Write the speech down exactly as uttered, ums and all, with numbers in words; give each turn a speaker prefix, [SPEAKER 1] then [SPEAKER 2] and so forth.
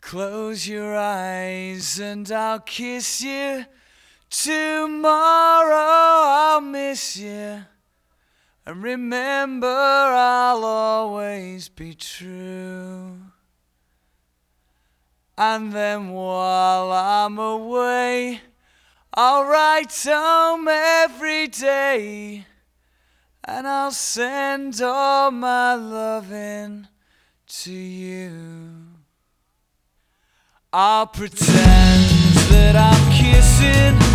[SPEAKER 1] Close your eyes and I'll kiss you. Tomorrow I'll miss you. And remember, I'll always be true. And then while I'm away, I'll write home every day. And I'll send all my loving to you. I'll pretend that I'm kissing